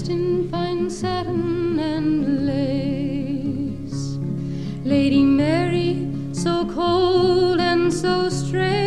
dressed in fine satin and lace. Lady Mary, so cold and so strange,